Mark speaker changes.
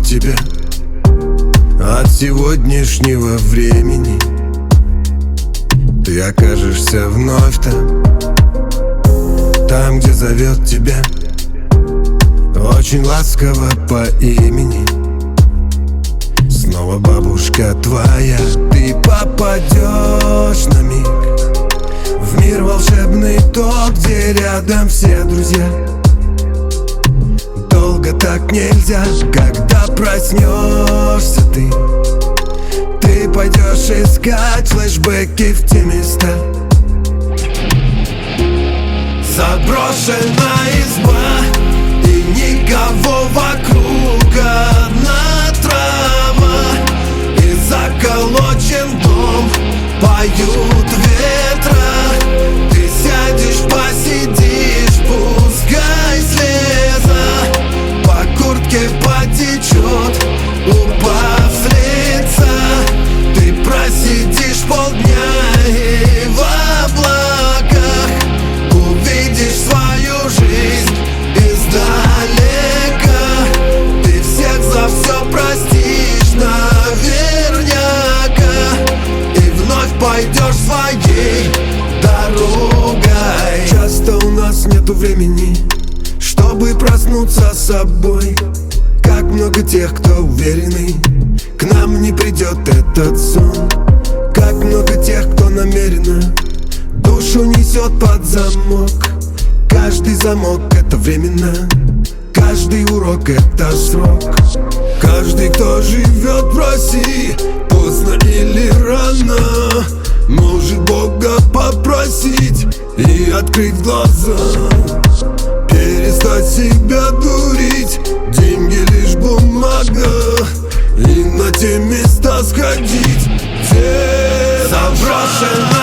Speaker 1: тебя от сегодняшнего времени. Ты окажешься вновь там, где зовет тебя очень ласково по имени. Снова бабушка твоя. Ты попадешь на миг в мир волшебный, тот, где рядом все друзья. Долго так нельзя, когда проснешься ты пойдешь искать флешбеки в те места. Заброшенная изба и никого вокруг, одна трава и заколочен дом, поют ветра. Ты сядешь, посидишь, пускай слеза по куртке потечет, упав с лица. Ты просидишь полдня и в облаках увидишь свою жизнь издалека. Ты всех за все простишь наверняка и вновь пойдешь своей дорогой. Часто у нас нету времени, чтобы проснуться собой. Как много тех, кто уверенный, к нам не придет этот сон. Как много тех, кто намеренно душу несет под замок. Каждый замок — это временно, каждый урок — это срок. Каждый, кто живет в России, поздно или рано, может Бога попросить и открыть глаза. Перестать себя дурить, деньги лишь бумага, и на те места сходить, где заброшено.